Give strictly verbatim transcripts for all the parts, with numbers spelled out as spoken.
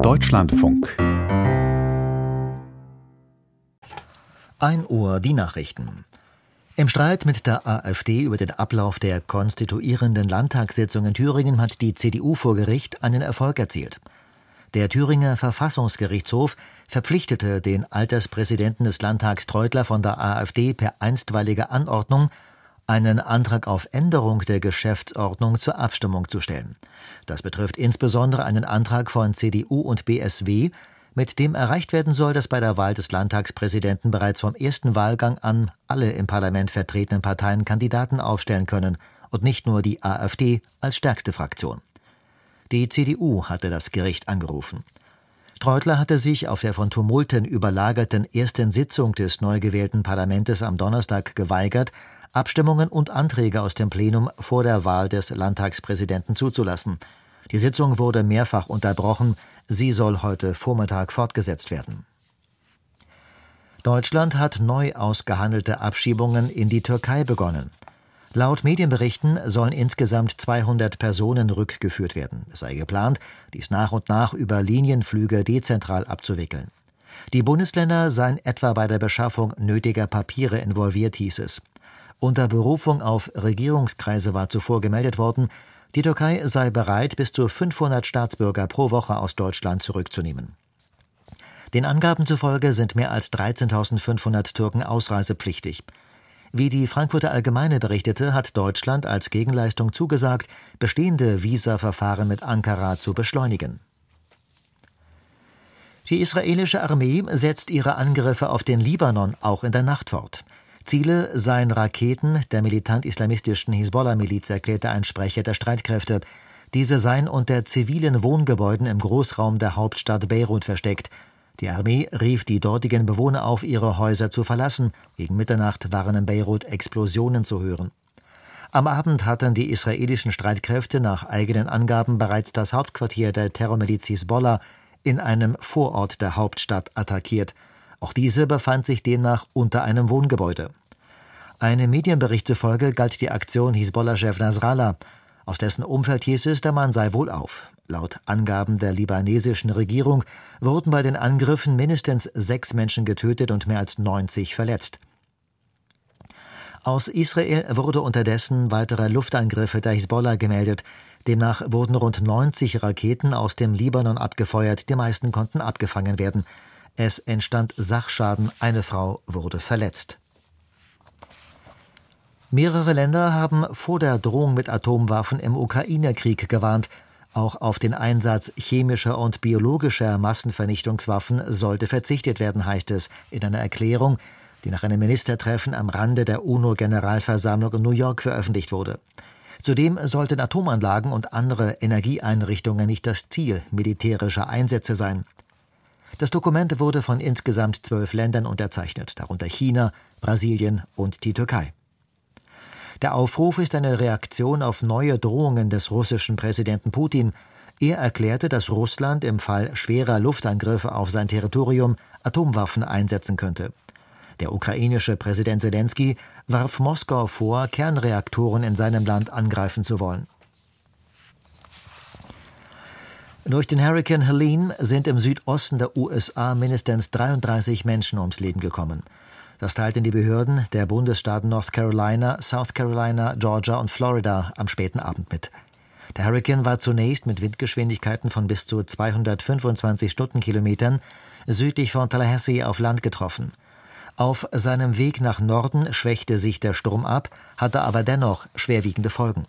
Deutschlandfunk. ein Uhr die Nachrichten. Im Streit mit der AfD über den Ablauf der konstituierenden Landtagssitzung in Thüringen hat die C D U vor Gericht einen Erfolg erzielt. Der Thüringer Verfassungsgerichtshof verpflichtete den Alterspräsidenten des Landtags Treutler von der AfD per einstweiliger Anordnung, einen Antrag auf Änderung der Geschäftsordnung zur Abstimmung zu stellen. Das betrifft insbesondere einen Antrag von C D U und B S W, mit dem erreicht werden soll, dass bei der Wahl des Landtagspräsidenten bereits vom ersten Wahlgang an alle im Parlament vertretenen Parteien Kandidaten aufstellen können und nicht nur die AfD als stärkste Fraktion. Die C D U hatte das Gericht angerufen. Treutler hatte sich auf der von Tumulten überlagerten ersten Sitzung des neu gewählten Parlaments am Donnerstag geweigert, Abstimmungen und Anträge aus dem Plenum vor der Wahl des Landtagspräsidenten zuzulassen. Die Sitzung wurde mehrfach unterbrochen. Sie soll heute Vormittag fortgesetzt werden. Deutschland hat neu ausgehandelte Abschiebungen in die Türkei begonnen. Laut Medienberichten sollen insgesamt zweihundert Personen rückgeführt werden. Es sei geplant, dies nach und nach über Linienflüge dezentral abzuwickeln. Die Bundesländer seien etwa bei der Beschaffung nötiger Papiere involviert, hieß es. Unter Berufung auf Regierungskreise war zuvor gemeldet worden, die Türkei sei bereit, bis zu fünfhundert Staatsbürger pro Woche aus Deutschland zurückzunehmen. Den Angaben zufolge sind mehr als dreizehntausendfünfhundert Türken ausreisepflichtig. Wie die Frankfurter Allgemeine berichtete, hat Deutschland als Gegenleistung zugesagt, bestehende Visaverfahren mit Ankara zu beschleunigen. Die israelische Armee setzt ihre Angriffe auf den Libanon auch in der Nacht fort. Ziele seien Raketen der militant-islamistischen Hisbollah-Miliz, erklärte ein Sprecher der Streitkräfte. Diese seien unter zivilen Wohngebäuden im Großraum der Hauptstadt Beirut versteckt. Die Armee rief die dortigen Bewohner auf, ihre Häuser zu verlassen. Gegen Mitternacht waren in Beirut Explosionen zu hören. Am Abend hatten die israelischen Streitkräfte nach eigenen Angaben bereits das Hauptquartier der Terrormiliz Hisbollah in einem Vorort der Hauptstadt attackiert. Auch diese befand sich demnach unter einem Wohngebäude. Einem Medienbericht zufolge galt die Aktion Hisbollah-Chef Nasrallah. Aus dessen Umfeld hieß es, der Mann sei wohlauf. Laut Angaben der libanesischen Regierung wurden bei den Angriffen mindestens sechs Menschen getötet und mehr als neunzig verletzt. Aus Israel wurde unterdessen weitere Luftangriffe der Hisbollah gemeldet. Demnach wurden rund neunzig Raketen aus dem Libanon abgefeuert, die meisten konnten abgefangen werden. Es entstand Sachschaden, eine Frau wurde verletzt. Mehrere Länder haben vor der Drohung mit Atomwaffen im Ukraine-Krieg gewarnt. Auch auf den Einsatz chemischer und biologischer Massenvernichtungswaffen sollte verzichtet werden, heißt es in einer Erklärung, die nach einem Ministertreffen am Rande der UNO-Generalversammlung in New York veröffentlicht wurde. Zudem sollten Atomanlagen und andere Energieeinrichtungen nicht das Ziel militärischer Einsätze sein. Das Dokument wurde von insgesamt zwölf Ländern unterzeichnet, darunter China, Brasilien und die Türkei. Der Aufruf ist eine Reaktion auf neue Drohungen des russischen Präsidenten Putin. Er erklärte, dass Russland im Fall schwerer Luftangriffe auf sein Territorium Atomwaffen einsetzen könnte. Der ukrainische Präsident Selenskyj warf Moskau vor, Kernreaktoren in seinem Land angreifen zu wollen. Durch den Hurrikan Helene sind im Südosten der U S A mindestens dreiunddreißig Menschen ums Leben gekommen. Das teilten die Behörden der Bundesstaaten North Carolina, South Carolina, Georgia und Florida am späten Abend mit. Der Hurrikan war zunächst mit Windgeschwindigkeiten von bis zu zweihundertfünfundzwanzig Stundenkilometern südlich von Tallahassee auf Land getroffen. Auf seinem Weg nach Norden schwächte sich der Sturm ab, hatte aber dennoch schwerwiegende Folgen.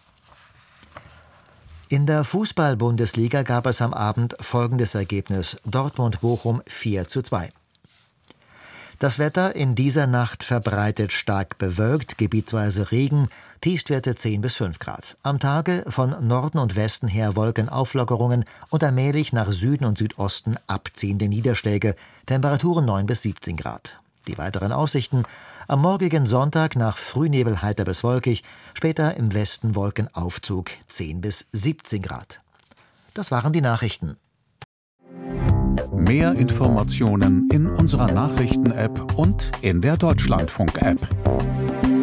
In der Fußball-Bundesliga gab es am Abend folgendes Ergebnis: Dortmund-Bochum vier zu zwei. Das Wetter in dieser Nacht verbreitet stark bewölkt, gebietsweise Regen, Tiefstwerte zehn bis fünf Grad. Am Tage von Norden und Westen her Wolkenauflockerungen und allmählich nach Süden und Südosten abziehende Niederschläge, Temperaturen neun bis siebzehn Grad. Die weiteren Aussichten: am morgigen Sonntag nach Frühnebel heiter bis wolkig, später im Westen Wolkenaufzug zehn bis siebzehn Grad. Das waren die Nachrichten. Mehr Informationen in unserer Nachrichten-App und in der Deutschlandfunk-App.